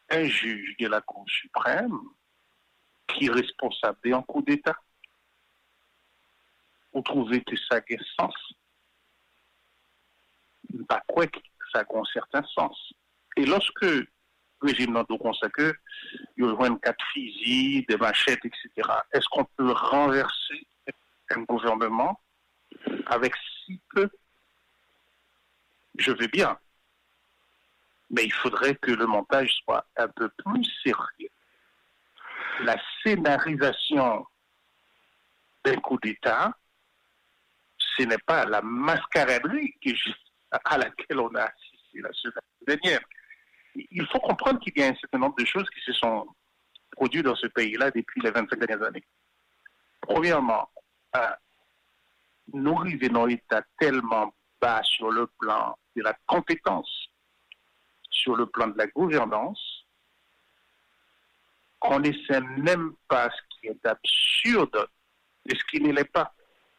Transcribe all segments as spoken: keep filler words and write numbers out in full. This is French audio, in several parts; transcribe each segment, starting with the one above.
un juge de la Cour suprême qui est responsable d'un coup d'État. Vous trouvez que ça a un sens? Pas quoi que ça a un certain sens. Et lorsque le régime n'a pas consacré, il y a vingt-quatre fusils, des machettes, et cetera, est-ce qu'on peut renverser un gouvernement avec si peu? Je veux bien. Mais il faudrait que le montage soit un peu plus sérieux. La scénarisation d'un coup d'État, ce n'est pas la mascaraderie à laquelle on a assisté la semaine dernière. Il faut comprendre qu'il y a un certain nombre de choses qui se sont produites dans ce pays-là depuis les vingt-cinq dernières années. Premièrement, euh, nous arrivons à un état tellement bas sur le plan de la compétence, sur le plan de la gouvernance, qu'on ne sait même pas ce qui est absurde et ce qui ne l'est pas.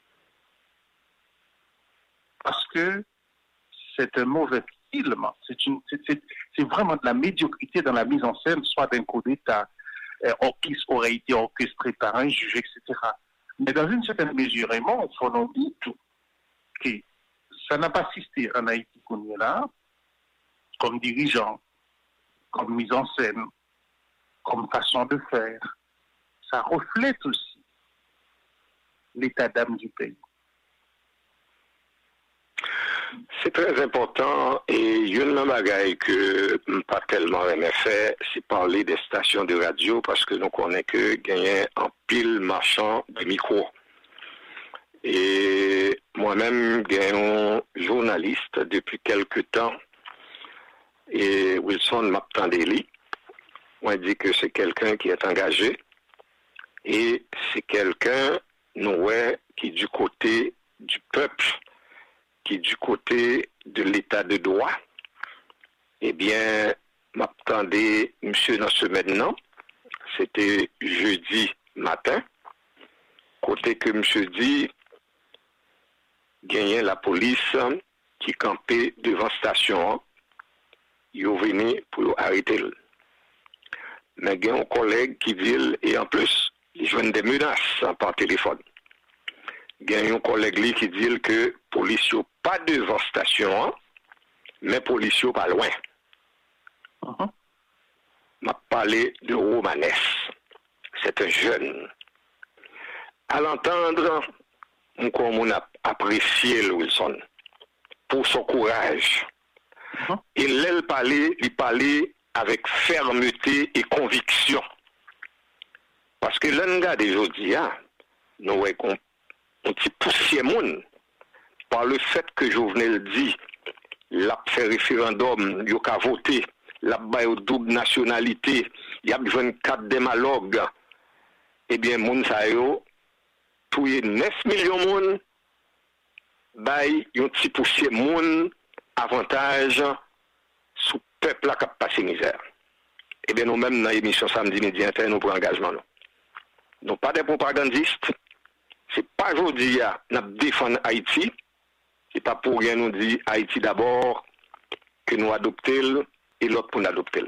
Parce que c'est un mauvais film, c'est, une, c'est, c'est, c'est vraiment de la médiocrité dans la mise en scène, soit d'un coup d'État euh, qui aurait été orchestré par un juge, et cetera. Mais dans une certaine mesure, il faut nous dire tout, que ça n'a pas assisté en Haïti qu'on est là, comme dirigeant, comme mise en scène, comme façon de faire. Ça reflète aussi l'état d'âme du pays. C'est très important et une bagaille que pas tellement aimé faire, c'est parler des stations de radio parce que nous connaissons que gagner en pile marchand de micro. Et moi-même, j'ai un journaliste depuis quelque temps et Wilson Maptandeli. On dit que c'est quelqu'un qui est engagé et c'est quelqu'un, nous, ouais, qui est du côté du peuple, qui est du côté de l'état de droit. Eh bien, m'attendais, monsieur, dans ce maintenant, c'était jeudi matin, côté que monsieur dit, gagnait la police qui campait devant station, ils ont venu pour arrêter. Mais il y a un collègue qui dit, et en plus, ils joignent des menaces par téléphone. Il y a un collègue qui dit que la police n'est pas devant la station, mais la police n'est pas loin. Uh-huh. Je parlé de Romanès. C'est un jeune. À l'entendre, on a apprécié Wilson pour son courage. Uh-huh. Il l'a parlé, il parlait avec fermeté et conviction. Parce que l'un des aujourd'hui, nous voyons qu'on petit poussière moun par le fait que Jovenel dit l'a fait référendum, il a voté, l'a bail double nationalité, il y a vingt-quatre démalogues. Eh bien, moun sa yo, tout est neuf millions moun, bail yon petit poussière moun, avantage sous peuple qui a passé misère. Eh bien, nous-mêmes, dans l'émission samedi midi interne, nous prenons engagement. Nous non pas des propagandistes. C'est pas aujourd'hui à défendre Haïti. C'est pas pour rien nous dire Haïti d'abord que nous adoptons et l'autre pour nous adopter.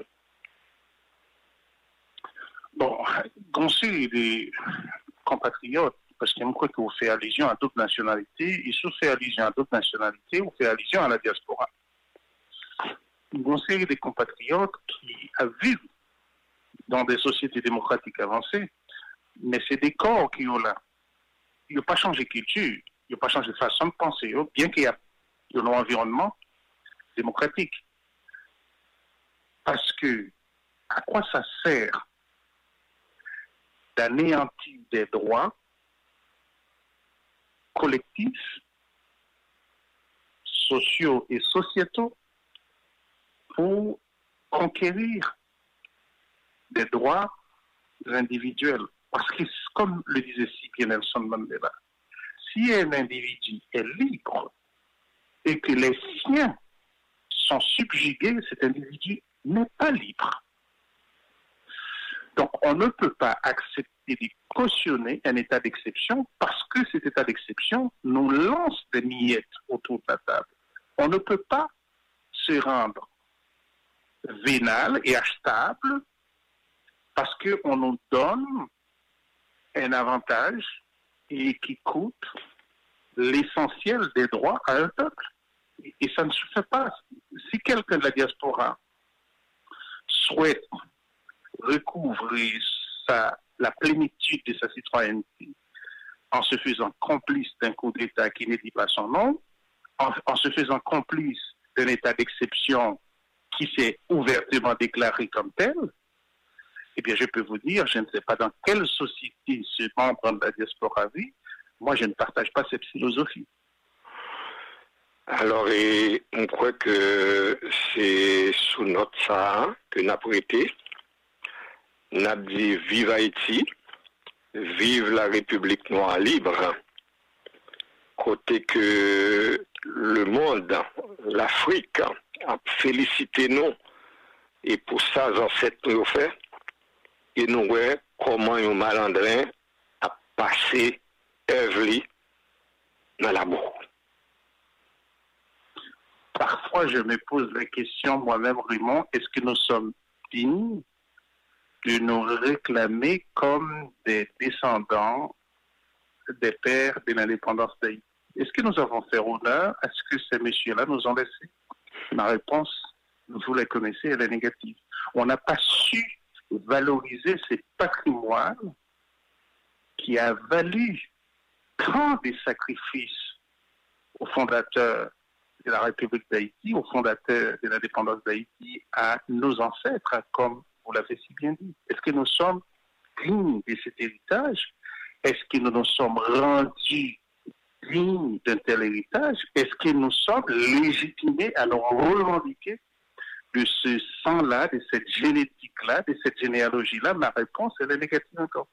Bon, conseil des compatriotes, parce que je crois que vous faites allusion à d'autres nationalités, et si vous faites allusion à d'autres nationalités, vous faites allusion à la diaspora. Conseil des compatriotes qui vivent dans des sociétés démocratiques avancées, mais c'est des corps qui ont là. Il n'a pas changé de culture, il n'a pas changé de façon de penser, bien qu'il y ait un environnement démocratique. Parce que, à quoi ça sert d'anéantir des droits collectifs, sociaux et sociétaux pour conquérir des droits individuels? Parce que, comme le disait si bien Nelson Mandela, si un individu est libre et que les siens sont subjugués, cet individu n'est pas libre. Donc, on ne peut pas accepter de cautionner un état d'exception parce que cet état d'exception nous lance des miettes autour de la table. On ne peut pas se rendre vénal et achetable parce qu'on nous donne un avantage et qui coûte l'essentiel des droits à un peuple. Et ça ne se fait pas. Si quelqu'un de la diaspora souhaite recouvrer sa, la plénitude de sa citoyenneté en se faisant complice d'un coup d'État qui ne dit pas son nom, en, en se faisant complice d'un état d'exception qui s'est ouvertement déclaré comme tel, eh bien, je peux vous dire, je ne sais pas dans quelle société ce membre de la diaspora vit, moi, je ne partage pas cette philosophie. Alors, et on croit que c'est sous notre ça que nous avons prêté. Nous avons dit vive Haïti, vive la République noire libre. Côté que le monde, l'Afrique, a félicité nous. Et pour ça, les ancêtres nous ont fait. Et nous voyons comment un malandrin a passé œuvre dans la boue. Parfois, je me pose la question moi-même, Raymond, est-ce que nous sommes dignes de nous réclamer comme des descendants des pères de l'indépendance d'Haïti? Est-ce que nous avons fait honneur à ce que ces messieurs-là nous ont laissé? Ma réponse, vous la connaissez, elle est négative. On n'a pas su valoriser ces patrimoines qui a valu tant des sacrifices aux fondateurs de la République d'Haïti, aux fondateurs de l'indépendance d'Haïti, à nos ancêtres, comme vous l'avez si bien dit. Est-ce que nous sommes dignes de cet héritage? Est-ce que nous nous sommes rendus dignes d'un tel héritage? Est-ce que nous sommes légitimés à nous revendiquer de ce sang-là, de cette génétique-là, de cette généalogie-là? Ma réponse, elle est négative encore.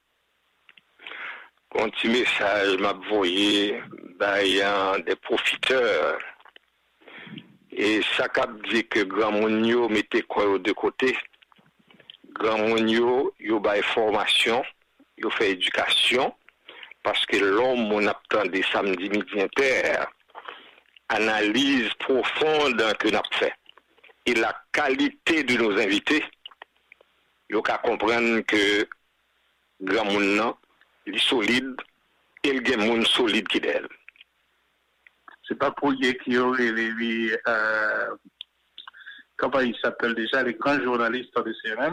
Un petit message m'a envoyé ben, des profiteurs. Et ça cap dit que Grand Monio mettait quoi de côté. Grand Monio, il y a formation, il fait éducation, parce que l'homme, on attend des samedis midi inter, analyse profonde que nous avons fait. Et la qualité de nos invités, il faut comprendre que Grand Monio, il est solide, et il y a un monde solide qui est. C'est pas pour y qu'il y aurait les, euh, comment il s'appelle déjà, les grands journalistes de C N N.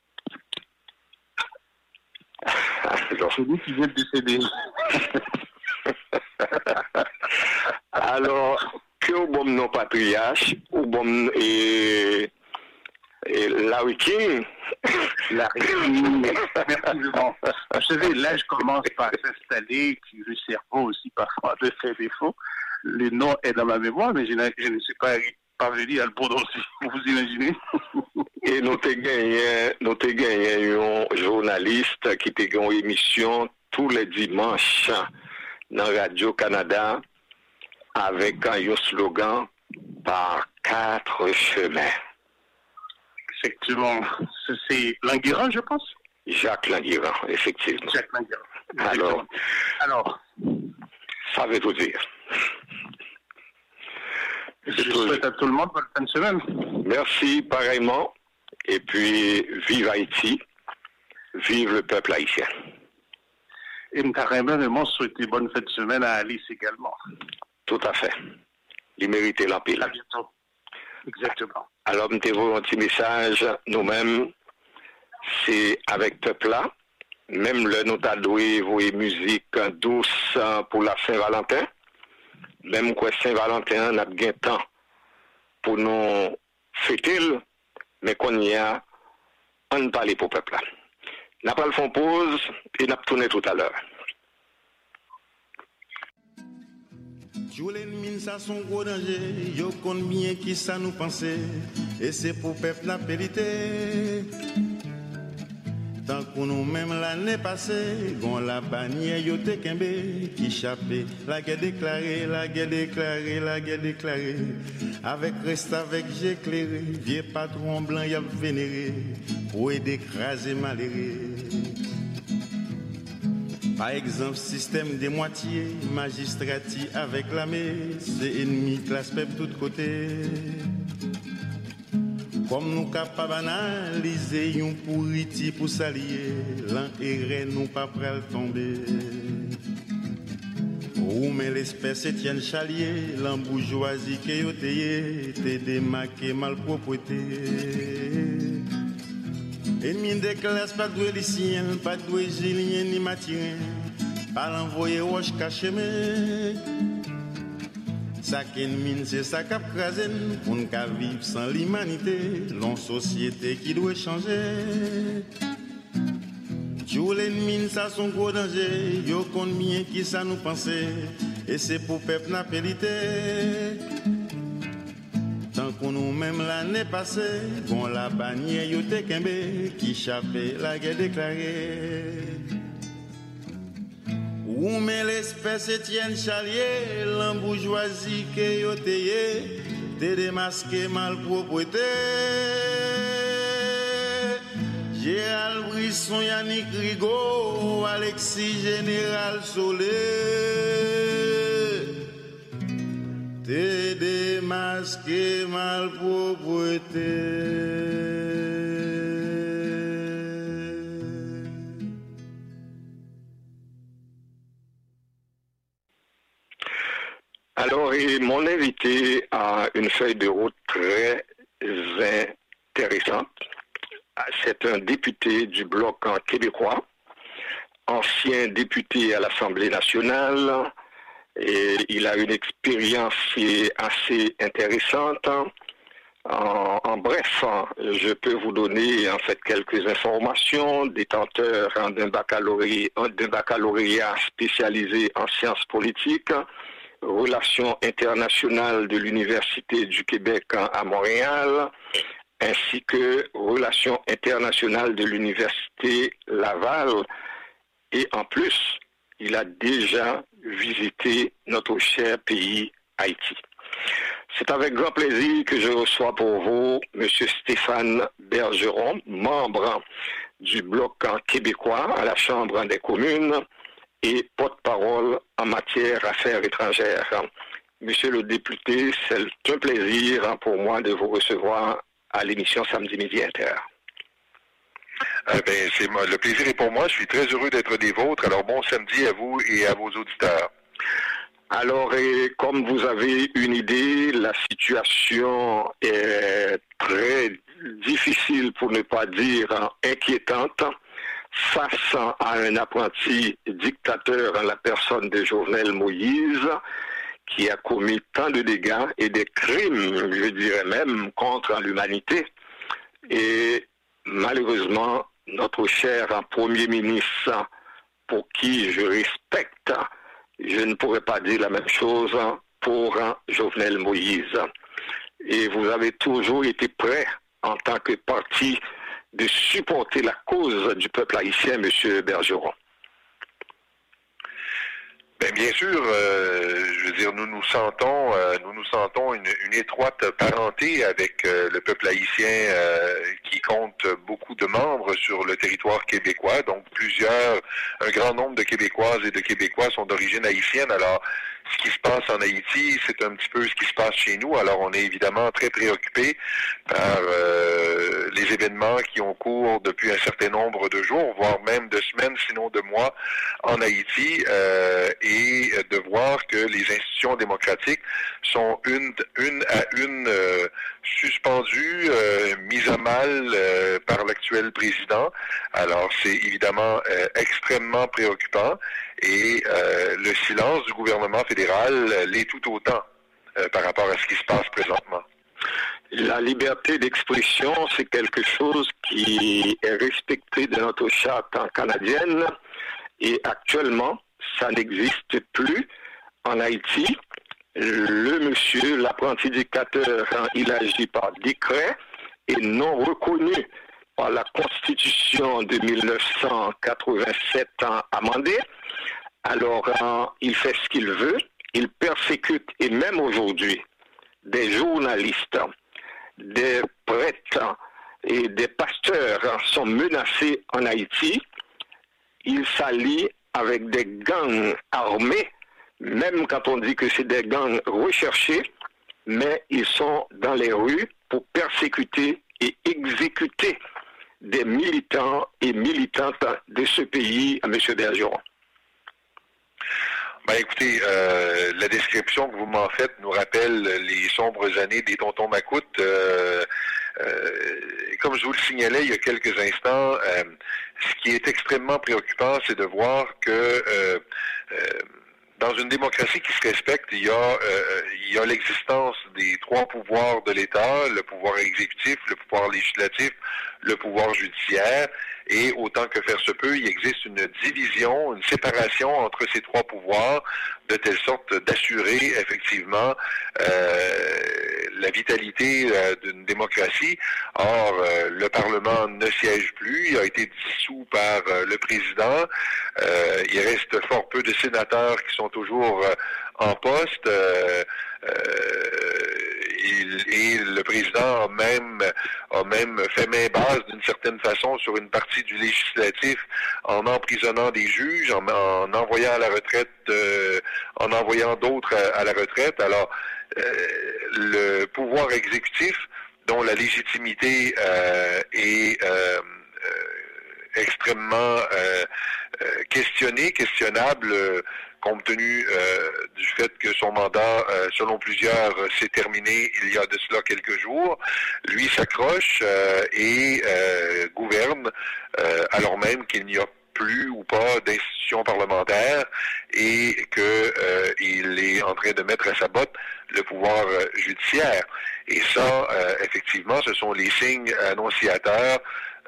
C'est lui qui vient de décéder. Alors, que au bon non patriarche, ou bon et, et Larry King. Larry King, effectivement. Vous savez, l'âge commence par s'installer, puis le cerveau aussi parfois de faire défaut. Le nom est dans ma mémoire, mais je ne, je ne sais pas parvenir à le prononcer. Vous imaginez? Et nous avons gagné, nous avons gagné un journaliste qui a gagné une émission tous les dimanches dans Radio-Canada avec un slogan par quatre chemins. Effectivement. C'est Languiran, je pense? Jacques Languiran, effectivement. Jacques Languiran. Alors, Alors, ça veut tout dire. Je souhaite à tout le monde bonne fin de semaine. Merci, pareillement. Et puis, vive Haïti, vive le peuple haïtien. Et carrément, souhaiter bonne fin de semaine à Alice également. Tout à fait. Il méritait la pile. À bientôt. Exactement. Alors, nous avons un petit message, nous-mêmes, c'est avec peuple là. Même le nous avons doué vos musique douce pour la Saint-Valentin. Même quoi Saint-Valentin, on a bien temps pour nous fêter, mais qu'on y a, on ne parle pour le peuple. N'a pas le fond pause et n'a pas tourné tout à l'heure. Jouer l'ennemi, ça son gros danger. Yo connaît bien qui ça nous pensait. Et c'est pour le peuple la périté. Tant qu'on nous même l'année passée, gon la bannière yo te kembe qui chapé, la guerre déclarée, la guerre déclarée, la guerre déclarée. Avec reste avec j'ai éclairé, vieux patron blanc y a vénéré pour aider écraser malheureux. Par exemple, système des moitiés, magistrati avec l'armée, c'est ennemi classe peuple de tous côtés. Comme nous capables d'analyser un pourriti pour s'allier, l'un et nous pas prêt à tomber. Ou mais l'espèce Étienne Chalier, l'embourgeoisie qui est tayé, t'es démarqué mal propreté. Ennemi des classes, pas de lycéen, pas de gilien ni matin, pas l'envoyer roche caché mais. Ça qui mine, c'est ça qui a crasé pour ne pas vivre sans l'humanité, l'on société qui doit changer. Tous les mines, ça sont gros danger, yo qu'on bien qui ça nous pensait, et c'est pour peuple n'a périté. Tant qu'on nous même l'année passée, bon la bannière yo te kembe, qui chapait la guerre déclarée. Ou mais l'espèce Étienne Chalier, l'embourgeoisie que yo teye, te démasqué mal propreté. Gérald Brisson, Yannick Rigaud, Alexis Général Solé, te démasqué mal propreté. Alors, et mon invité a une feuille de route très intéressante. C'est un député du Bloc québécois, ancien député à l'Assemblée nationale, et il a une expérience assez intéressante. En, en bref, je peux vous donner en fait quelques informations. Détenteur d'un baccalauréat, d'un baccalauréat spécialisé en sciences politiques, relations internationales de l'Université du Québec à Montréal, ainsi que relations internationales de l'Université Laval. Et en plus, il a déjà visité notre cher pays Haïti. C'est avec grand plaisir que je reçois pour vous M. Stéphane Bergeron, membre du Bloc québécois à la Chambre des communes et porte-parole en matière affaires étrangères. Monsieur le député, c'est un plaisir pour moi de vous recevoir à l'émission Samedi Midi Inter. Euh, ben, c'est moi, le plaisir est pour moi. Je suis très heureux d'être des vôtres. Alors, bon samedi à vous et à vos auditeurs. Alors, et comme vous avez une idée, la situation est très difficile, pour ne pas dire inquiétante, face à un apprenti dictateur en la personne de Jovenel Moïse, qui a commis tant de dégâts et des crimes, je dirais même, contre l'humanité. Et malheureusement, notre cher Premier ministre, pour qui je respecte, je ne pourrais pas dire la même chose pour Jovenel Moïse. Et vous avez toujours été prêt, en tant que parti, de supporter la cause du peuple haïtien, M. Bergeron. Ben, bien sûr, euh, je veux dire, nous nous sentons, euh, nous nous sentons une, une étroite parenté avec euh, le peuple haïtien euh, qui compte beaucoup de membres sur le territoire québécois. Donc, plusieurs, un grand nombre de Québécoises et de Québécois sont d'origine haïtienne. Alors, ce qui se passe en Haïti, c'est un petit peu ce qui se passe chez nous. Alors, on est évidemment très préoccupés par euh, les événements qui ont cours depuis un certain nombre de jours, voire même de semaines, sinon de mois, en Haïti, euh, et de voir que les institutions démocratiques sont une, une à une euh, suspendues, euh, mises à mal euh, par l'actuel président. Alors, c'est évidemment euh, extrêmement préoccupant. Et euh, le silence du gouvernement fédéral euh, l'est tout autant euh, par rapport à ce qui se passe présentement. La liberté d'expression, c'est quelque chose qui est respecté de notre charte canadienne et actuellement, ça n'existe plus en Haïti. Le monsieur, l'apprenti dictateur, il agit par décret et non reconnu par la Constitution de mille neuf cent quatre-vingt-sept amendée. Alors, euh, il fait ce qu'il veut, il persécute, et même aujourd'hui, des journalistes, des prêtres et des pasteurs sont menacés en Haïti. Il s'allie avec des gangs armés, même quand on dit que c'est des gangs recherchés, mais ils sont dans les rues pour persécuter et exécuter des militants et militantes de ce pays, M. Bergeron? Ben écoutez, euh, la description que vous m'en faites nous rappelle les sombres années des tontons macoutes. Euh, euh, comme je vous le signalais il y a quelques instants, euh, ce qui est extrêmement préoccupant, c'est de voir que euh, euh, dans une démocratie qui se respecte, il y a, euh, il y a l'existence des trois pouvoirs de l'État, le pouvoir exécutif, le pouvoir législatif, le pouvoir judiciaire, et autant que faire se peut, il existe une division, une séparation entre ces trois pouvoirs, de telle sorte d'assurer effectivement euh, la vitalité euh, d'une démocratie. Or, euh, le Parlement ne siège plus, il a été dissous par euh, le président, euh, il reste fort peu de sénateurs qui sont toujours euh, en poste, euh, euh, il, et le président a même, a même fait main basse d'une certaine façon sur une partie du législatif en emprisonnant des juges, en, en envoyant à la retraite, euh, en envoyant d'autres à, à la retraite. Alors, euh, le pouvoir exécutif, dont la légitimité euh, est euh, euh, extrêmement euh, euh, questionnée, questionnable, euh, compte tenu euh, du fait que son mandat, euh, selon plusieurs, euh, s'est terminé il y a de cela quelques jours, lui s'accroche euh, et euh, gouverne, euh, alors même qu'il n'y a plus ou pas d'institution parlementaire et que euh, il est en train de mettre à sa botte le pouvoir euh, judiciaire. Et ça, euh, effectivement, ce sont les signes annonciateurs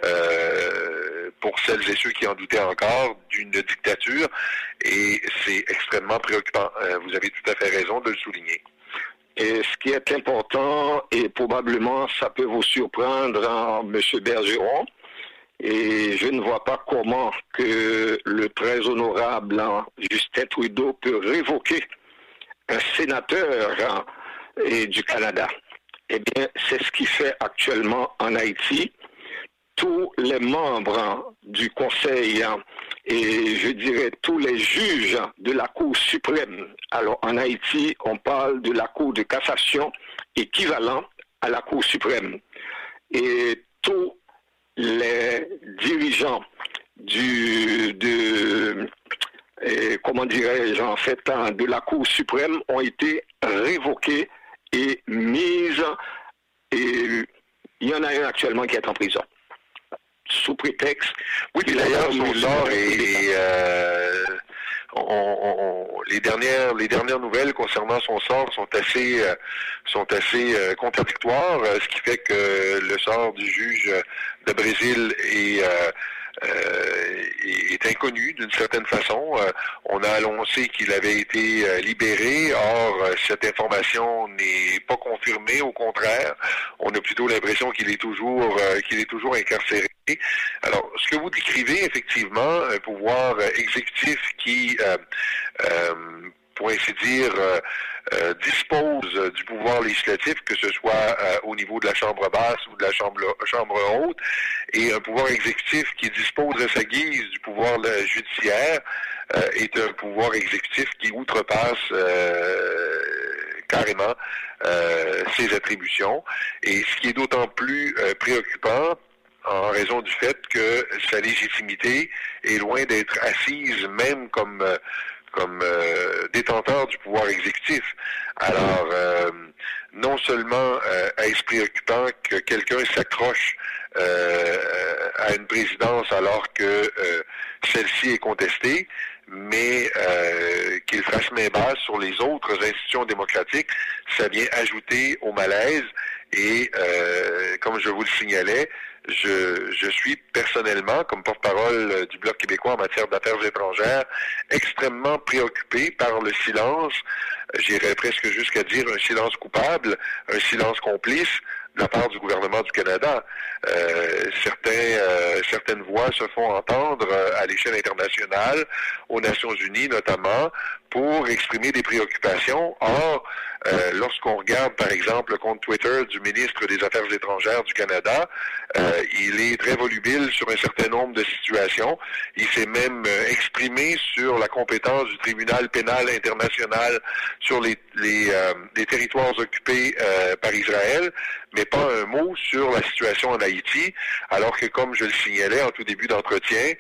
Euh, pour celles et ceux qui en doutaient encore, d'une dictature, et c'est extrêmement préoccupant. Euh, vous avez tout à fait raison de le souligner. Et ce qui est important, et probablement ça peut vous surprendre, hein, M. Bergeron, et je ne vois pas comment que le très honorable hein, Justin Trudeau peut révoquer un sénateur hein, et du Canada. Eh bien, c'est ce qui fait actuellement en Haïti. Tous les membres du Conseil et je dirais tous les juges de la Cour suprême. Alors en Haïti, on parle de la Cour de cassation équivalent à la Cour suprême. Et tous les dirigeants du, de, et, comment dirais-je, en fait, de la Cour suprême ont été révoqués et mis, et il y en a un actuellement qui est en prison. Sous prétexte. Oui, puis d'ailleurs, son sort et euh, on, on, les dernières les dernières nouvelles concernant son sort sont assez euh, sont assez euh, contradictoires, ce qui fait que le sort du juge de Brésil est euh, Euh, est inconnu d'une certaine façon. Euh, on a annoncé qu'il avait été euh, libéré. Or, euh, cette information n'est pas confirmée. Au contraire, on a plutôt l'impression qu'il est toujours euh, qu'il est toujours incarcéré. Alors, ce que vous décrivez, effectivement, un pouvoir euh, exécutif qui, euh, euh, pour ainsi dire, euh, euh, dispose du pouvoir législatif, que ce soit euh, au niveau de la Chambre basse ou de la Chambre, chambre haute, et un pouvoir exécutif qui dispose à sa guise du pouvoir euh, judiciaire, euh, est un pouvoir exécutif qui outrepasse euh, carrément euh, ses attributions. Et ce qui est d'autant plus euh, préoccupant, en raison du fait que sa légitimité est loin d'être assise, même comme euh, comme euh, détenteur du pouvoir exécutif. Alors, euh, non seulement euh, est-ce préoccupant que quelqu'un s'accroche euh, à une présidence alors que euh, celle-ci est contestée, mais euh, qu'il fasse main basse sur les autres institutions démocratiques, ça vient ajouter au malaise. Et euh, comme je vous le signalais, je, je suis personnellement, comme porte-parole du Bloc québécois en matière d'affaires étrangères, extrêmement préoccupé par le silence, j'irais presque jusqu'à dire un silence coupable, un silence complice de la part du gouvernement du Canada. Euh, certains, euh, certaines voix se font entendre à l'échelle internationale, aux Nations Unies notamment, pour exprimer des préoccupations. Or, Euh, lorsqu'on regarde, par exemple, le compte Twitter du ministre des Affaires étrangères du Canada, euh, il est très volubile sur un certain nombre de situations. Il s'est même euh, exprimé sur la compétence du tribunal pénal international sur les, les, euh, les territoires occupés euh, par Israël, mais pas un mot sur la situation en Haïti, alors que, comme je le signalais en tout début d'entretien,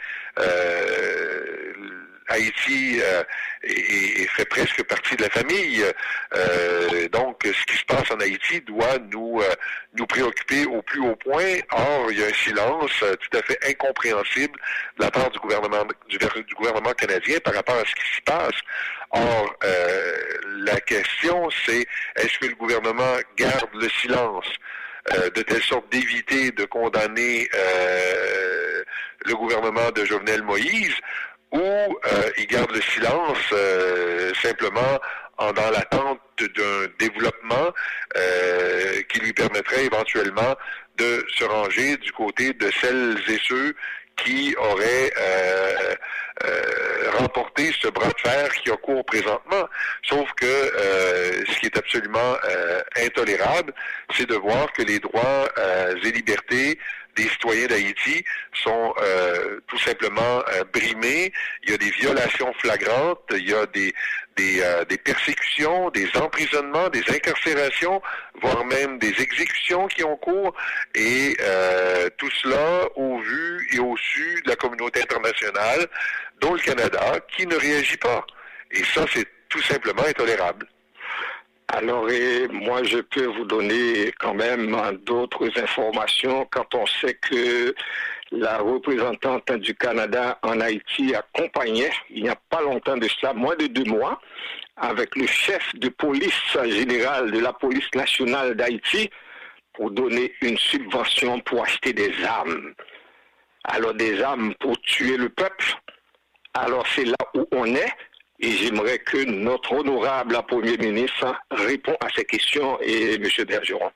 euh, Haïti euh, est, est fait presque partie de la famille. Euh, donc, ce qui se passe en Haïti doit nous euh, nous préoccuper au plus haut point. Or, il y a un silence euh, tout à fait incompréhensible de la part du gouvernement du, du gouvernement canadien par rapport à ce qui s'y passe. Or, euh, la question, c'est est-ce que le gouvernement garde le silence euh, de telle sorte d'éviter de condamner euh, le gouvernement de Jovenel Moïse, ou euh, il garde le silence euh, simplement en dans l'attente d'un développement euh, qui lui permettrait éventuellement de se ranger du côté de celles et ceux qui auraient euh, euh, remporté ce bras de fer qui a cours présentement. Sauf que euh, ce qui est absolument euh, intolérable, c'est de voir que les droits euh, et libertés des citoyens d'Haïti sont euh, tout simplement euh, brimés. Il y a des violations flagrantes, il y a des des, euh, des persécutions, des emprisonnements, des incarcérations, voire même des exécutions qui ont cours, et euh, tout cela au vu et au su de la communauté internationale, dont le Canada, qui ne réagit pas. Et ça, c'est tout simplement intolérable. Alors, et moi, je peux vous donner quand même d'autres informations quand on sait que la représentante du Canada en Haïti accompagnait, il n'y a pas longtemps de cela, moins de deux mois, avec le chef de police générale de la police nationale d'Haïti pour donner une subvention pour acheter des armes. Alors, des armes pour tuer le peuple. Alors, c'est là où on est. Et j'aimerais que notre honorable Premier ministre réponde à ces questions, et M. Bergeron.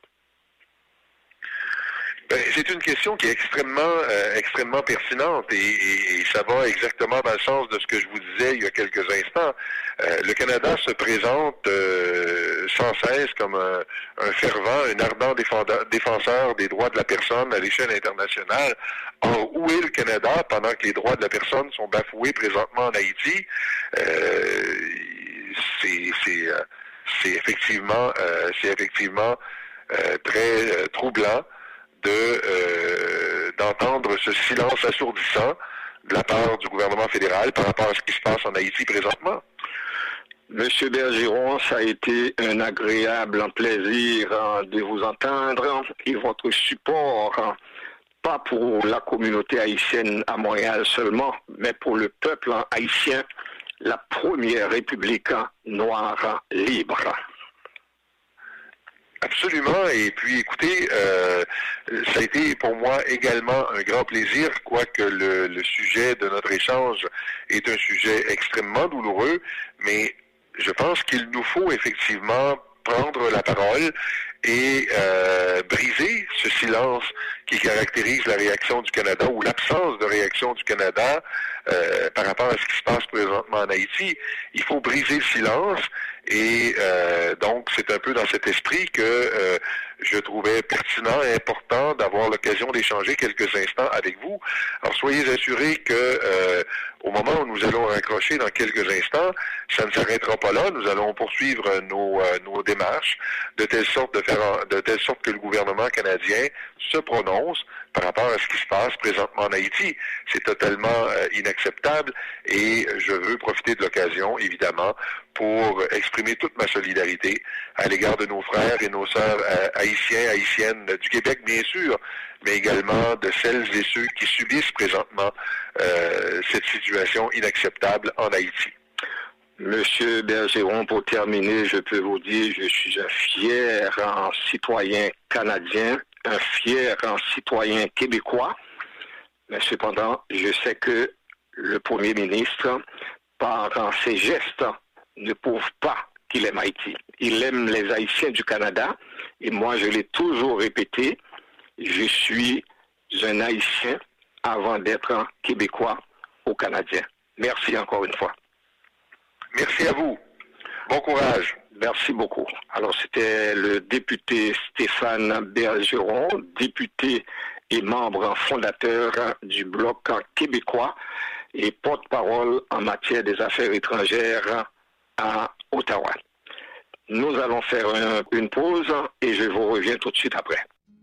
Ben, c'est une question qui est extrêmement euh, extrêmement pertinente et, et, et ça va exactement dans le sens de ce que je vous disais il y a quelques instants. Euh, le Canada se présente euh, sans cesse comme un, un fervent, un ardent défenseur des droits de la personne à l'échelle internationale. Or, où est le Canada pendant que les droits de la personne sont bafoués présentement en Haïti? Euh, c'est, c'est, euh, c'est effectivement, euh, c'est effectivement euh, très euh, troublant de euh, d'entendre ce silence assourdissant de la part du gouvernement fédéral par rapport à ce qui se passe en Haïti présentement. Monsieur Bergeron, ça a été un agréable plaisir de vous entendre et votre support, pas pour la communauté haïtienne à Montréal seulement, mais pour le peuple haïtien, la première république noire libre. Absolument. Et puis, écoutez, euh, ça a été pour moi également un grand plaisir, quoique le, le sujet de notre échange est un sujet extrêmement douloureux, mais je pense qu'il nous faut effectivement prendre la parole et euh, briser ce silence qui caractérise la réaction du Canada ou l'absence de réaction du Canada euh, par rapport à ce qui se passe présentement en Haïti. Il faut briser le silence et euh, donc c'est un peu dans cet esprit que euh, je trouvais pertinent et important d'avoir l'occasion d'échanger quelques instants avec vous. Alors soyez assurés que euh, au moment où nous allons raccrocher dans quelques instants, ça ne s'arrêtera pas là. Nous allons poursuivre nos, euh, nos démarches de telle sorte de faire en, de telle sorte que le gouvernement canadien se prononce par rapport à ce qui se passe présentement en Haïti. C'est totalement euh, inacceptable et je veux profiter de l'occasion, évidemment, pour exprimer toute ma solidarité à l'égard de nos frères et nos sœurs euh, haïtiens, haïtiennes du Québec, bien sûr, mais également de celles et ceux qui subissent présentement euh, cette situation inacceptable en Haïti. Monsieur Bergeron, pour terminer, je peux vous dire, je suis un fier en citoyen canadien, un fier en citoyen québécois, mais cependant, je sais que le Premier ministre, par ses gestes, ne prouve pas qu'il aime Haïti. Il aime les Haïtiens du Canada, et moi, je l'ai toujours répété, je suis un Haïtien avant d'être un Québécois ou Canadien. Merci encore une fois. Merci à vous. Bon courage. Merci beaucoup. Alors, c'était le député Stéphane Bergeron, député et membre fondateur du Bloc québécois et porte-parole en matière des affaires étrangères à Ottawa. Nous allons faire un, une pause et je vous reviens tout de suite après.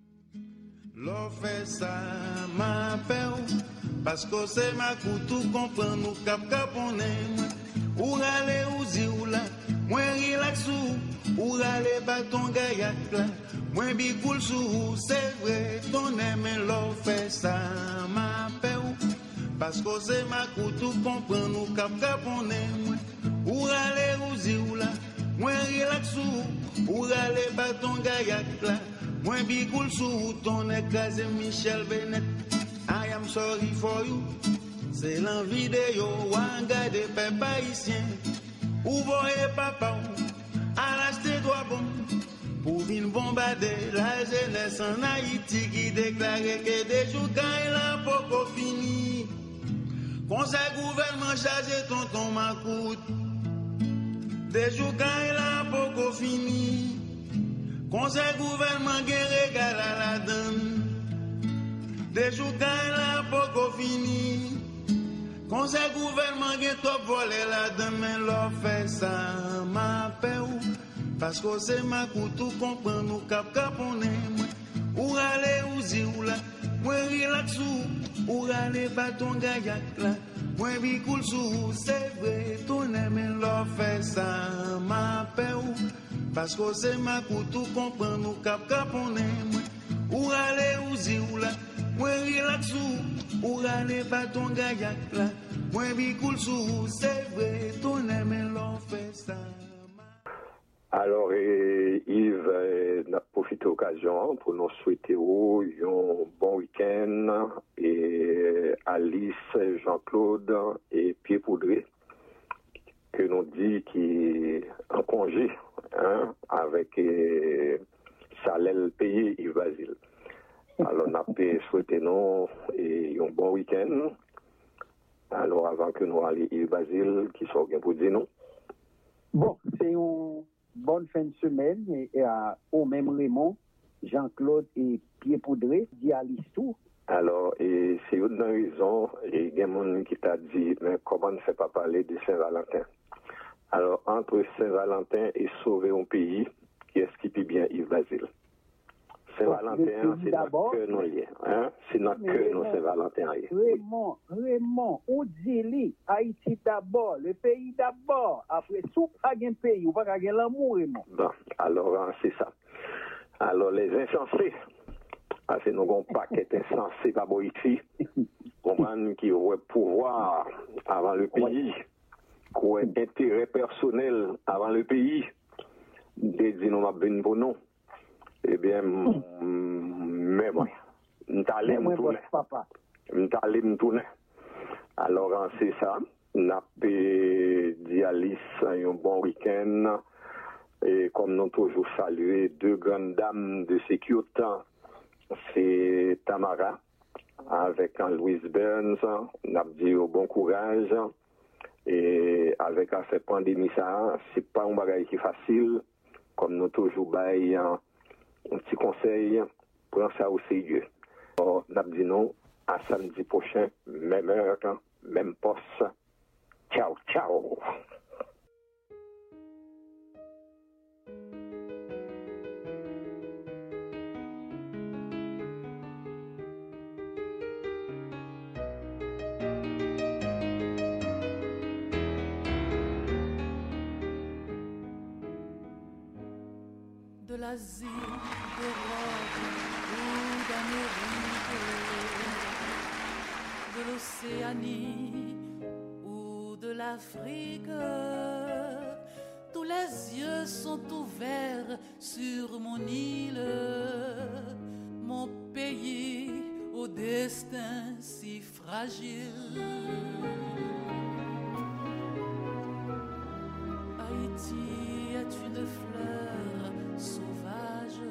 L'on fait ça, ma peur, parce que c'est ma couture comprend nous cap cap on aime. Ou aller ou zi ou là, moins relax ou, ou aller bâton gaillac là, moins bicoule sous, c'est vrai, ton aime l'on fait ça, ma peur, parce que c'est ma couture comprend nous cap cap on aime. Ou aller ou zi ou là, moins relax ou, ou aller bâton gaillac là, moins bicoule sous, ton écrasé Michel Bennett. I am sorry for you. C'est l'envie de yo, wanga de peuple haïtien. Ou voyez papa, à l'acheter droit bon. Pour venir bombarder la jeunesse en Haïti qui déclarait que des jours quand il a pas fini. Conseil gouvernement chargé tonton Macoute. Des jours quand il a pas fini. Conseil gouvernement qui régale à la donne. Des jours quand il a pas fini. Conseil gouvernement qui trop volé la demain leur fait ça ma paix parce que c'est ma couteau comprend nous cap cap on aime ou aller ou zi ou là moi relax ou aller bâton gaillac là moi bicoule sous c'est vrai ton aime leur fait ça ma paix parce que c'est ma couteau comprend nous cap cap on aime ou aller ou zi ou là moi relax ou aller bâton gaillac là moi bicoule sous c'est vrai ton aime l'on fait ça. Alors et Yves euh, n'a profité l'occasion pour nous souhaiter un bon week-end et Alice, Jean-Claude et Pierre Poudré que nous dit qui est en congé hein, avec euh, salaire payé Yves Basile. Alors, on a souhaité nous et un bon week-end. Alors, avant que nous allions Yves Basile, qui sont bien pour dire nous. Bon, c'est une bonne fin de semaine et, et à, au même Raymond, Jean-Claude et Pierre Poudré, dit à l'histoire. Alors, et c'est une raison, et il y a des gens qui t'a dit, mais comment ne fait pas parler de Saint-Valentin? Alors, entre Saint-Valentin et sauver un pays, qui est-ce qui peut bien Yves Basile? Saint-Valentin, c'est notre cœur non lié. Hein? C'est notre cœur non Saint-Valentin. Raymond, Raymond, on dit Haïti d'abord, le pays d'abord. Après tout, pas un pays, on va pas gagner l'amour, Raymond. Bon, alors c'est ça. Alors les insensés, c'est nos grands paquets insensés par Haïti, comprendre qui aurait pouvoir avant le pays, qui aurait intérêt personnel avant le pays, des dire nous avons pour nous. Eh bien, mais moi, je t'allais me tourner. Je t'allais me tourner. Alors, c'est ça. On a dit Alice un bon week-end. Et comme nous toujours salué deux grandes dames de sécurité, c'est Tamara avec Louise Burns. On a dit au bon courage. Et avec cette pandémie, ça, c'est pas un bagage qui est facile. Comme nous toujours baillé. Un petit conseil, prends ça au sérieux. On a dit non, à samedi prochain, même heure, même poste. Ciao, ciao. De l'Asie, d'Europe ou d'Amérique, de l'Océanie ou de l'Afrique, tous les yeux sont ouverts sur mon île, mon pays au destin si fragile. Haïti est une fleur sauvage,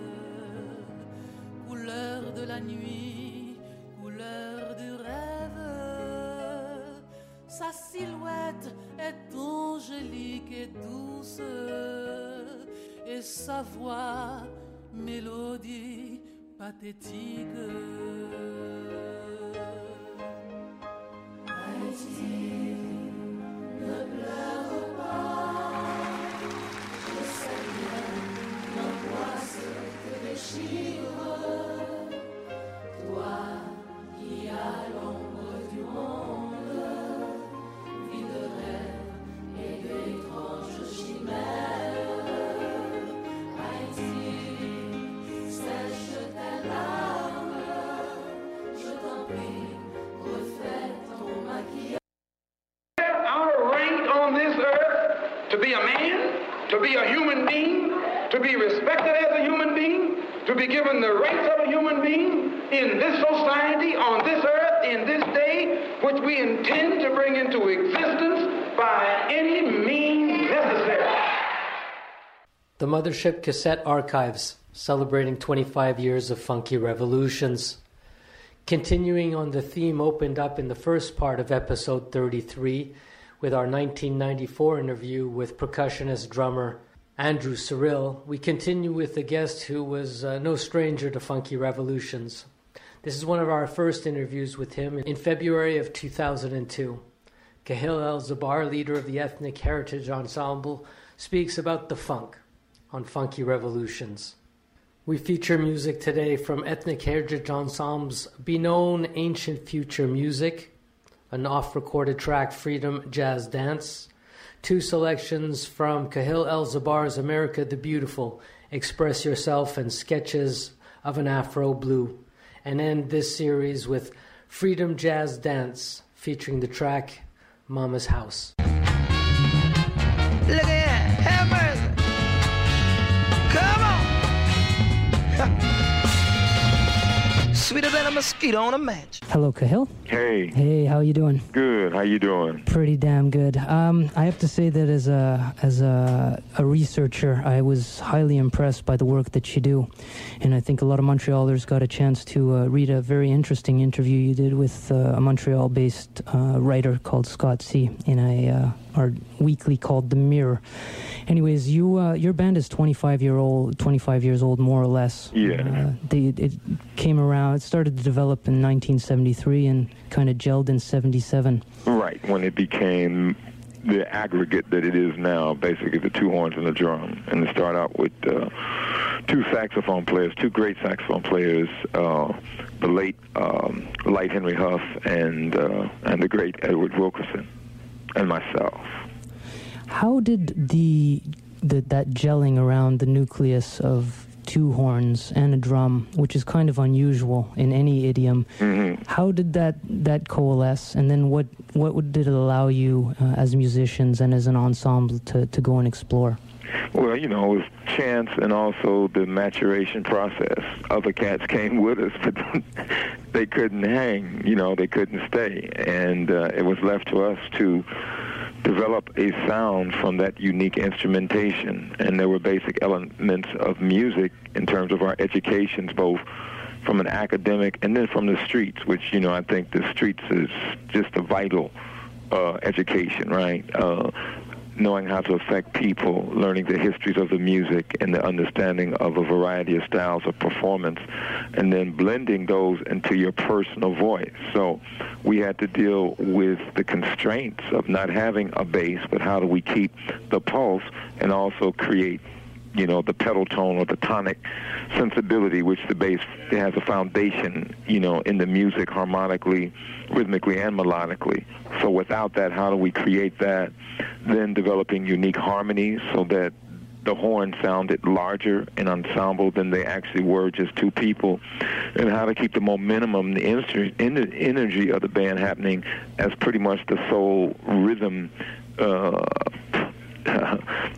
couleur de la nuit, couleur du rêve. Sa silhouette est ton angélique et douce, et sa voix, mélodie pathétique. Haïti, ne pleure pas, je sais bien, l'angoisse te déchire, toi qui as l'ombre du monde, vie de rêve et d'étranges chimères. Haïti, sèche tes larmes, je t'en prie, refais ton maquillage. Our right on this earth to be a man, to be a human being, to be respected as a human being, to be given the rights of a human being in this society, on this earth, in this day, which we intend to bring into existence by any means necessary. The Mothership Cassette Archives, celebrating twenty-five years of Funky Revolutions. Continuing on the theme opened up in the first part of episode thirty-three with our nineteen ninety-four interview with percussionist drummer Andrew Cyrille, we continue with a guest who was uh, no stranger to Funky Revolutions. This is one of our first interviews with him in February of two thousand two. Kahil El-Zabar, leader of the Ethnic Heritage Ensemble, speaks about the funk on Funky Revolutions. We feature music today from Ethnic Heritage Ensemble's Be Known Ancient Future Music, an off-recorded track, Freedom Jazz Dance, two selections from Kahil El-Zabar's America the Beautiful, Express Yourself, and Sketches of an Afro Blue, and end this series with Freedom Jazz Dance, featuring the track Mama's House. Look at that, have mercy. Come on. Sweeter than a mosquito on a match. Hello, Kahil. Hey. Hey, how you doing? Good. How you doing? Pretty damn good. Um, I have to say that as a as a, a researcher, I was highly impressed by the work that you do, and I think a lot of Montrealers got a chance to uh, read a very interesting interview you did with uh, a Montreal-based uh, writer called Scott C. in a uh, our weekly called The Mirror. Anyways, you uh, your band is twenty-five year old, twenty-five years old, more or less. Yeah. Uh, they, it came around. It started to develop in nineteen seventy-three and kind of gelled in seventy-seven. Right, when it became the aggregate that it is now, basically the two horns and the drum. And to start out with uh, two saxophone players, two great saxophone players, uh, the late um, Light Henry Huff and uh, and the great Edward Wilkerson, and myself. How did the, the that gelling around the nucleus of two horns and a drum, which is kind of unusual in any idiom, mm-hmm. how did that, that coalesce? And then what, what would, did it allow you uh, as musicians and as an ensemble to, to go and explore? Well, you know, it was chance and also the maturation process. Other cats came with us, but they couldn't hang, you know, they couldn't stay. And uh, it was left to us to develop a sound from that unique instrumentation. And there were basic elements of music in terms of our educations, both from an academic and then from the streets, which, you know, I think the streets is just a vital uh, education, right? Uh, knowing how to affect people, learning the histories of the music and the understanding of a variety of styles of performance, and then blending those into your personal voice. So we had to deal with the constraints of not having a bass, but how do we keep the pulse and also create, you know, the pedal tone or the tonic sensibility, which the bass has a foundation, you know, in the music harmonically, rhythmically, and melodically. So without that, how do we create that? Then developing unique harmonies so that the horn sounded larger in ensemble than they actually were, just two people, and how to keep the momentum, the energy of the band happening as pretty much the sole rhythm uh, uh,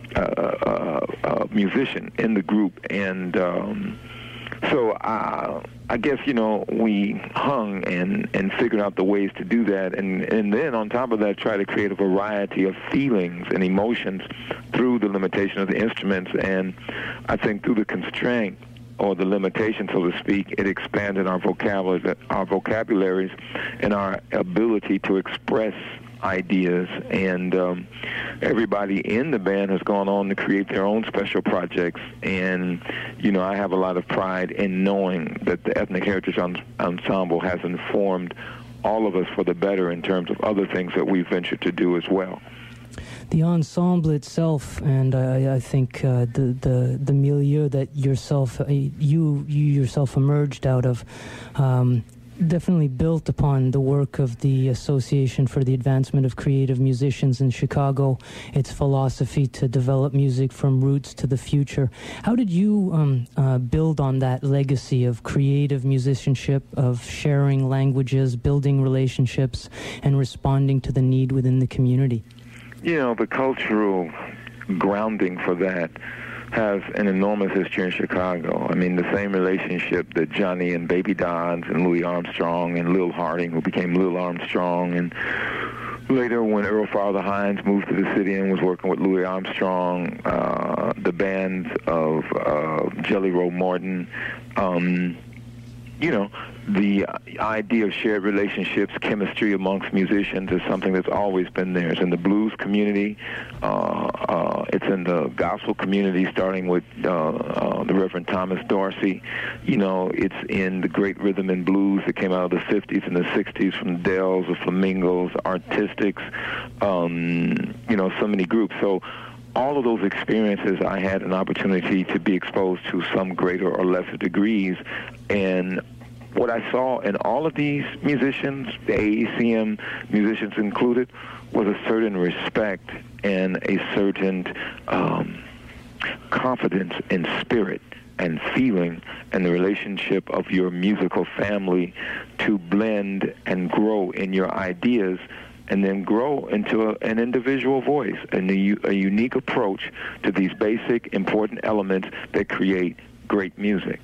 uh, uh, musician in the group. And um, so uh, I guess, you know, we hung and, and figured out the ways to do that, and, and then on top of that try to create a variety of feelings and emotions through the limitation of the instruments. And I think through the constraint or the limitation, so to speak, it expanded our vocabularies, our vocabularies and our ability to express ideas, and um, everybody in the band has gone on to create their own special projects. And you know, I have a lot of pride in knowing that the Ethnic Heritage Ensemble has informed all of us for the better in terms of other things that we venture to do as well. The ensemble itself, and I, I think uh, the, the the milieu that yourself uh, you you yourself emerged out of, um, definitely built upon the work of the Association for the Advancement of Creative Musicians in Chicago, its philosophy to develop music from roots to the future. How did you um, uh, build on that legacy of creative musicianship, of sharing languages, building relationships, and responding to the need within the community? You know, the cultural grounding for that has an enormous history in Chicago. I mean, the same relationship that Johnny and Baby Dodds and Louis Armstrong and Lil Harding, who became Lil Armstrong, and later when Earl Father Hines moved to the city and was working with Louis Armstrong, uh, the bands of uh, Jelly Roll Morton, um, you know, the idea of shared relationships, chemistry amongst musicians is something that's always been there. It's in the blues community. Uh, uh, it's in the gospel community, starting with uh, uh, the Reverend Thomas Dorsey. You know, it's in the great rhythm and blues that came out of the fifties and the sixties from the Dells, the Flamingos, Artistics, um, you know, so many groups. So all of those experiences, I had an opportunity to be exposed to some greater or lesser degrees. And what I saw in all of these musicians, the A E C M musicians included, was a certain respect and a certain um, confidence in spirit and feeling and the relationship of your musical family to blend and grow in your ideas and then grow into a, an individual voice and a, a unique approach to these basic, important elements that create great music.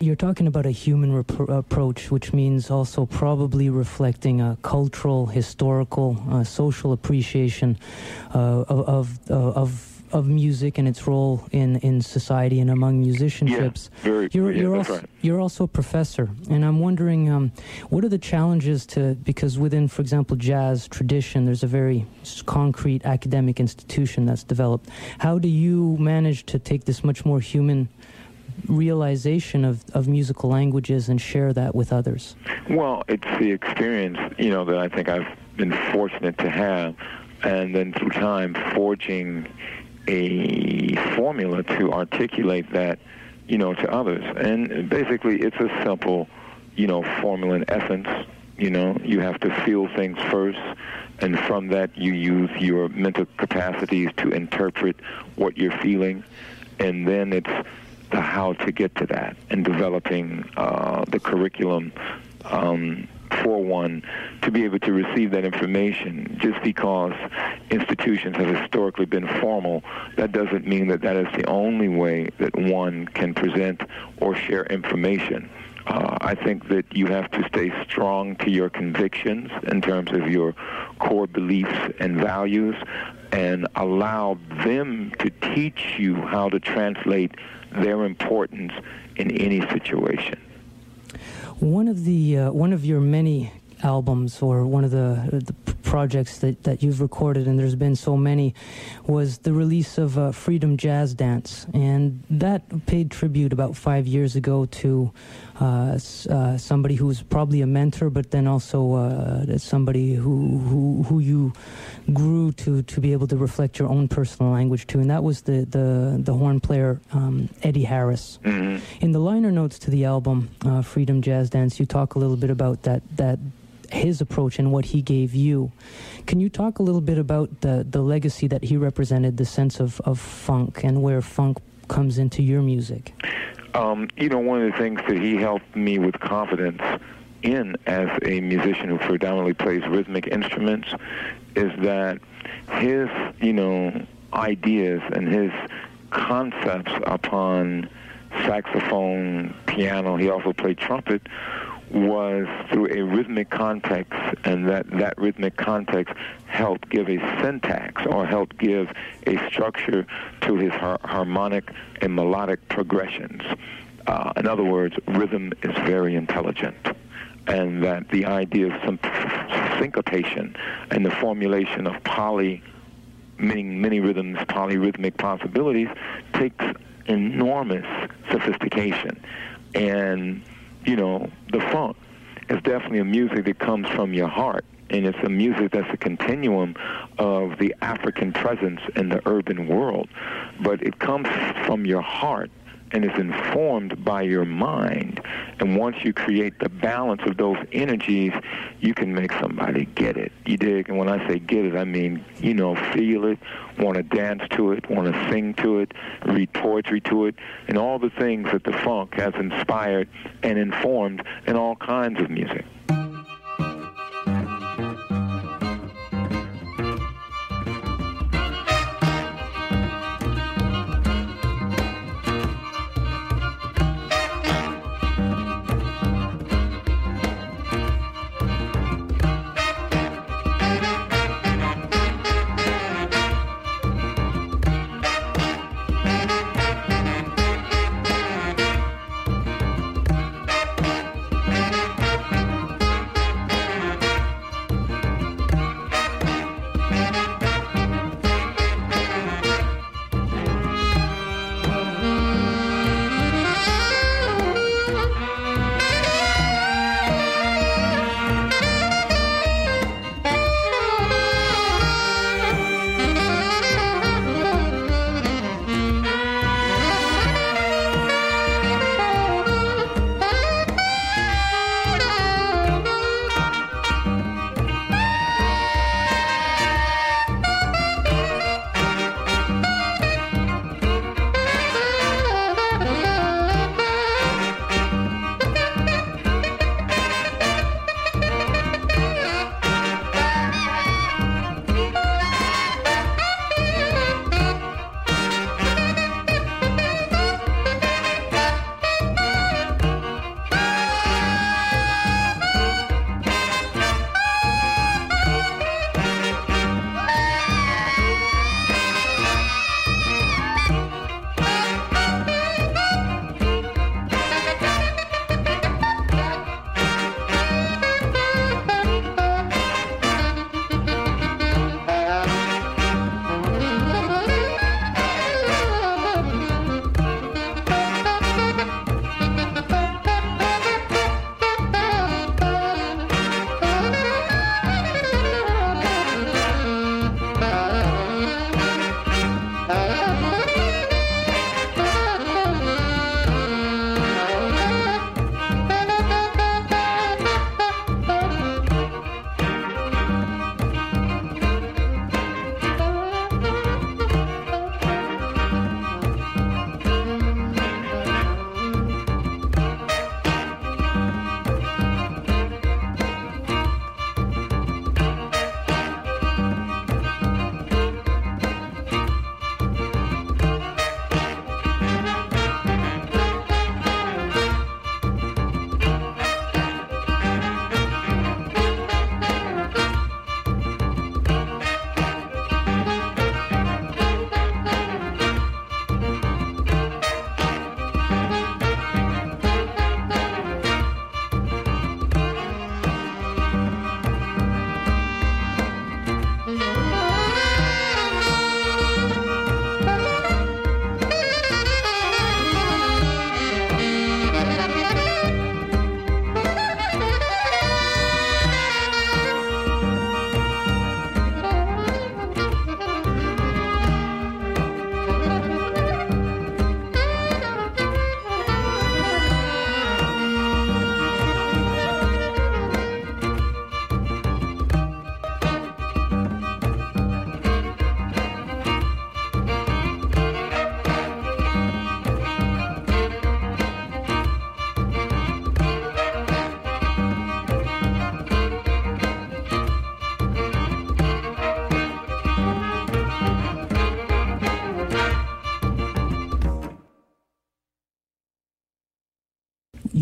you're talking about a human rep- approach, which means also probably reflecting a cultural, historical, uh, social appreciation uh, of of, uh, of of music and its role in, in society and among musicianships. Yeah, very, you're yeah, you're that's also right. you're also a professor, and I'm wondering um, what are the challenges to, because within, for example, jazz tradition, there's a very concrete academic institution that's developed. How do you manage to take this much more human realization of, of musical languages and share that with others? Well, it's the experience, you know, that I think I've been fortunate to have, and then through time forging a formula to articulate that, you know, to others. And basically it's a simple, you know, formula in essence. You know, you have to feel things first, and from that you use your mental capacities to interpret what you're feeling, and then it's the how to get to that, and developing uh, the curriculum um, for one to be able to receive that information. Just because institutions have historically been formal, that doesn't mean that that is the only way that one can present or share information. Uh, I think that you have to stay strong to your convictions in terms of your core beliefs and values, and allow them to teach you how to translate their importance in any situation. One of the uh, one of your many albums, or one of the, the projects that, that you've recorded, and there's been so many, was the release of uh, Freedom Jazz Dance, and that paid tribute about five years ago to uh, uh, somebody who was probably a mentor, but then also uh, somebody who, who who you grew to to be able to reflect your own personal language to, and that was the the, the horn player um, Eddie Harris. Mm-hmm. In the liner notes to the album uh, Freedom Jazz Dance, you talk a little bit about that that. his approach and what he gave you. Can you talk a little bit about the, the legacy that he represented, the sense of, of funk, and where funk comes into your music? Um, you know, one of the things that he helped me with confidence in as a musician who predominantly plays rhythmic instruments is that his, you know, ideas and his concepts upon saxophone, piano, he also played trumpet, was through a rhythmic context, and that, that rhythmic context helped give a syntax, or helped give a structure to his har- harmonic and melodic progressions. Uh, in other words, rhythm is very intelligent, and that the idea of syn- syncopation and the formulation of poly, meaning many rhythms, polyrhythmic possibilities, takes enormous sophistication. And you know, the funk is definitely a music that comes from your heart, and it's a music that's a continuum of the African presence in the urban world, but it comes from your heart and is informed by your mind. And once you create the balance of those energies, you can make somebody get it. You dig? And when I say get it, I mean, you know, feel it, want to dance to it, want to sing to it, read poetry to it, and all the things that the funk has inspired and informed in all kinds of music.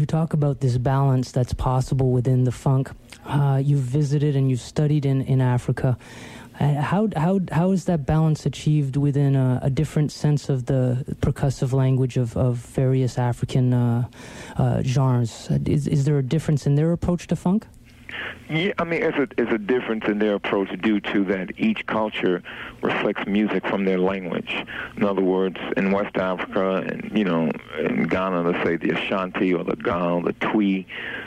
you talk about this balance that's possible within the funk. Uh, you've visited and you've studied in, in Africa. Uh, how how how is that balance achieved within a, a different sense of the percussive language of, of various African uh, uh, genres? Is is there a difference in their approach to funk? Yeah, I mean, there's a, there's a difference in their approach due to that each culture reflects music from their language. In other words, in West Africa and, you know, in Ghana, let's say the Ashanti or the Gal, the Twi,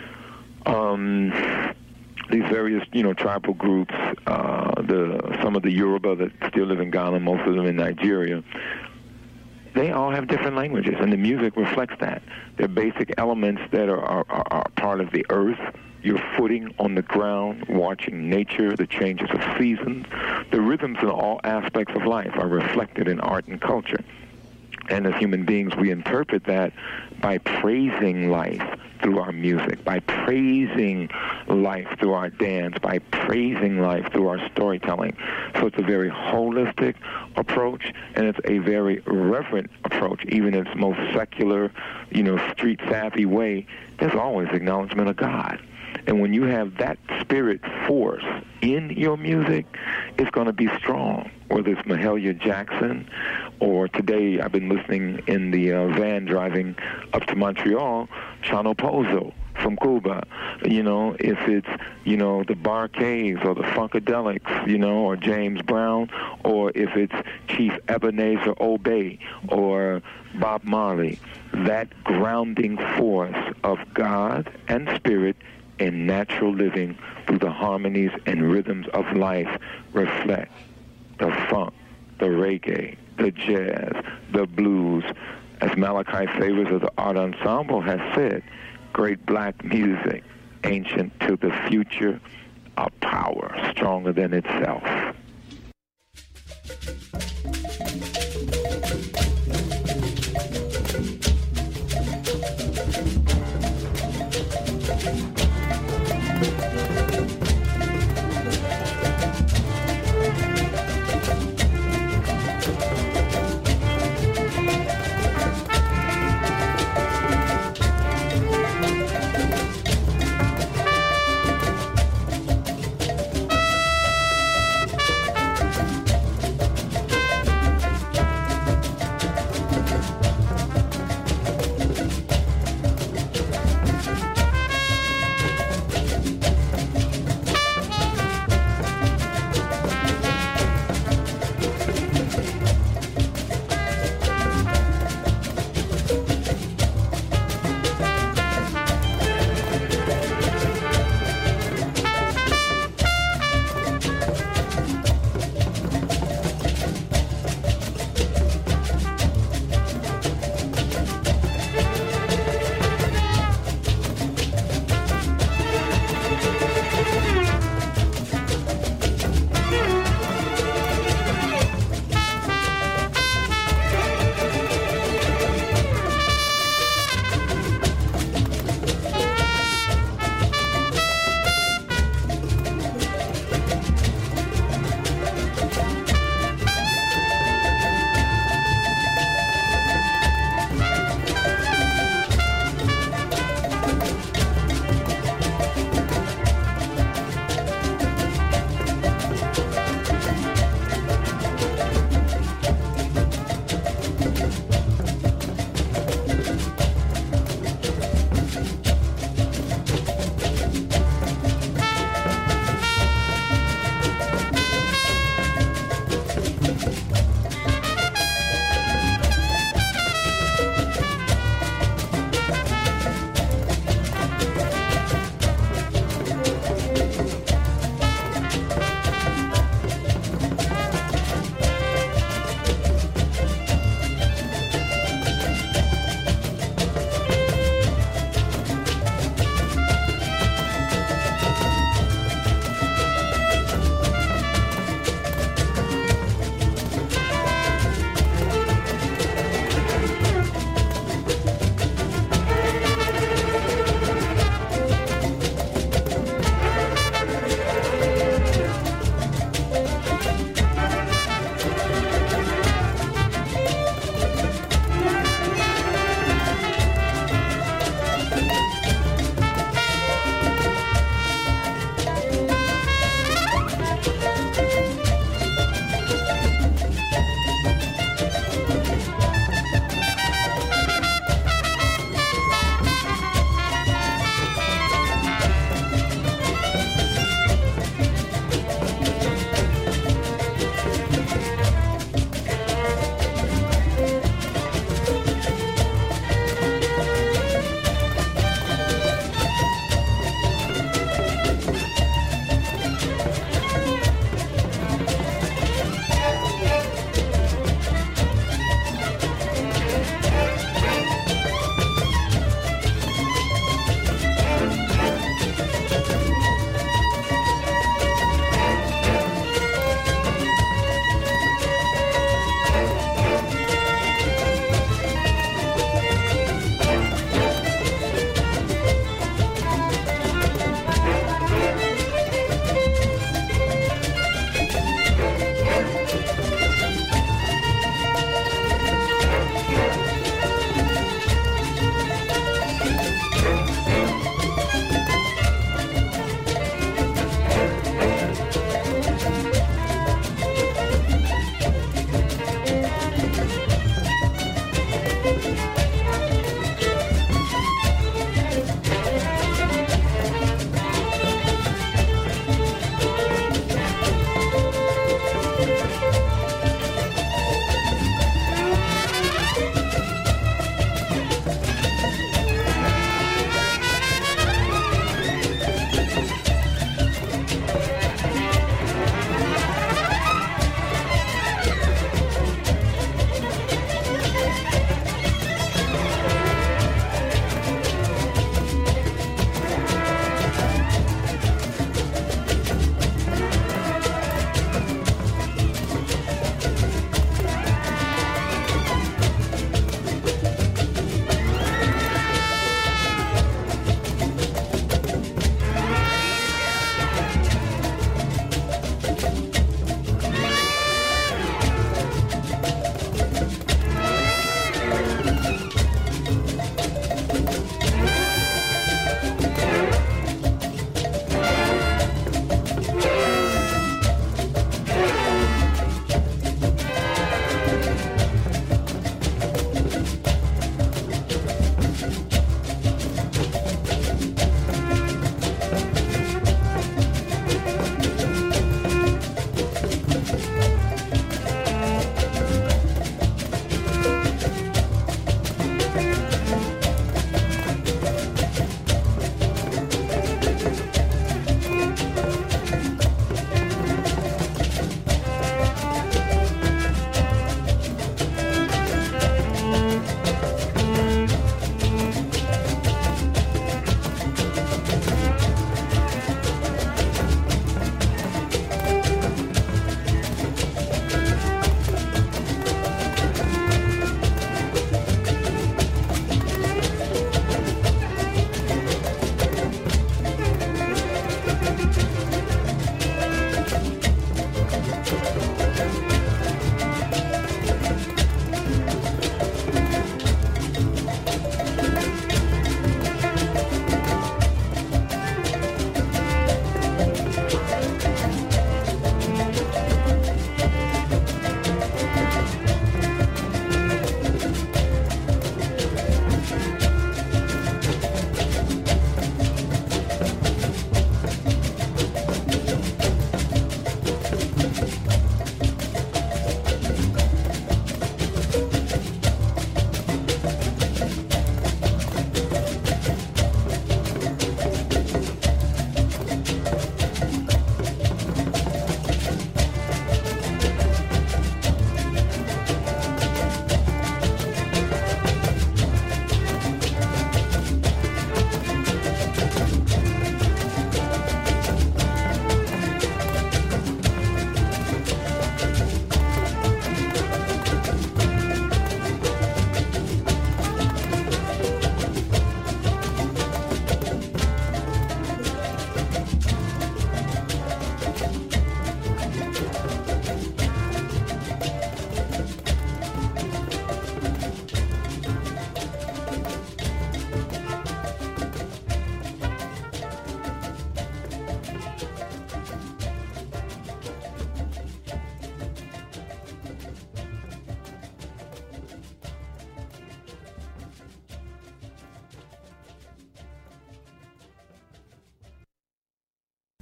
um, these various, you know, tribal groups, uh, the some of the Yoruba that still live in Ghana, most of them in Nigeria, they all have different languages, and the music reflects that. They're basic elements that are, are, are part of the earth. Your footing on the ground, watching nature, the changes of seasons. The rhythms in all aspects of life are reflected in art and culture. And as human beings, we interpret that by praising life through our music, by praising life through our dance, by praising life through our storytelling. So it's a very holistic approach, and it's a very reverent approach. Even in its most secular, you know, street-savvy way, there's always acknowledgement of God. And when you have that spirit force in your music, it's going to be strong. Whether it's Mahalia Jackson, or today I've been listening in the uh, van driving up to Montreal, Chano Pozo from Cuba. You know, if it's, you know, the Bar-Kays or the Funkadelics, you know, or James Brown, or if it's Chief Ebenezer Obey or Bob Marley, that grounding force of God and spirit in natural living through the harmonies and rhythms of life reflect the funk, the reggae, the jazz, the blues. As Malachi Favors of the Art Ensemble has said, great black music, ancient to the future, a power stronger than itself.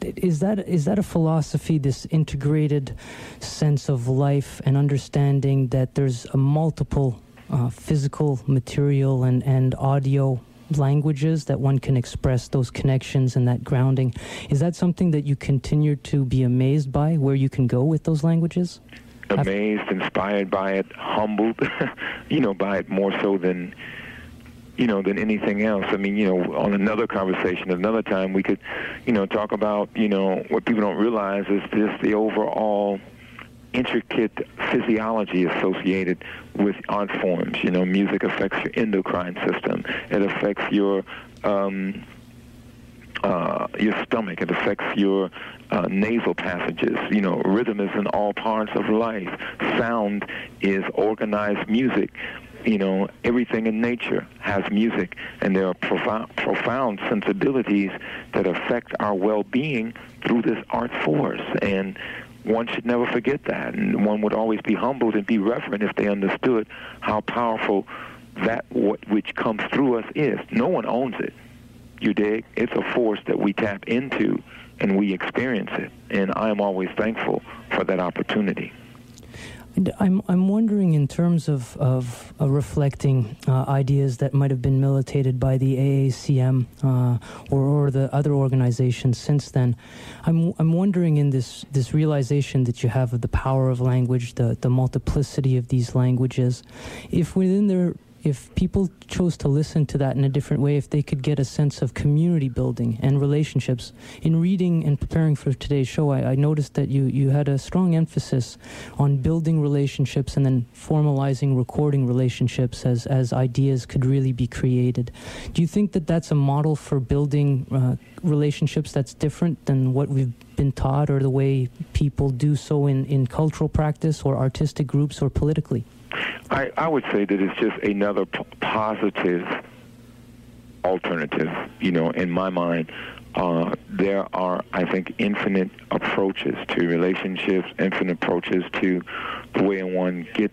is that is that a philosophy, this integrated sense of life and understanding that there's a multiple uh, physical, material, and, and audio languages that one can express those connections and that grounding? Is that something that you continue to be amazed by, where you can go with those languages? Amazed, inspired by it, humbled, you know, by it more so than, you know, than anything else. I mean, you know, on another conversation, another time, we could, you know, talk about, you know, what people don't realize is just the overall intricate physiology associated with art forms. You know, music affects your endocrine system. It affects your um, uh, your stomach. It affects your uh, nasal passages. You know, rhythm is in all parts of life. Sound is organized music. You know, everything in nature has music, and there are profound, profound sensibilities that affect our well-being through this art force. And one should never forget that, and one would always be humbled and be reverent if they understood how powerful that what which comes through us is. No one owns it. You dig? It's a force that we tap into, and we experience it. And I am always thankful for that opportunity. And I'm I'm wondering, in terms of of uh, reflecting uh, ideas that might have been militated by the A A C M uh, or or the other organizations since then. I'm I'm wondering, in this this realization that you have of the power of language, the the multiplicity of these languages, if within their if people chose to listen to that in a different way, if they could get a sense of community building and relationships. In reading and preparing for today's show, I, I noticed that you, you had a strong emphasis on building relationships and then formalizing, recording relationships as, as ideas could really be created. Do you think that that's a model for building uh, relationships that's different than what we've been taught, or the way people do so in, in cultural practice or artistic groups or politically? I, I would say that it's just another p- positive alternative. You know, in my mind, uh, there are, I think, infinite approaches to relationships, infinite approaches to the way one gets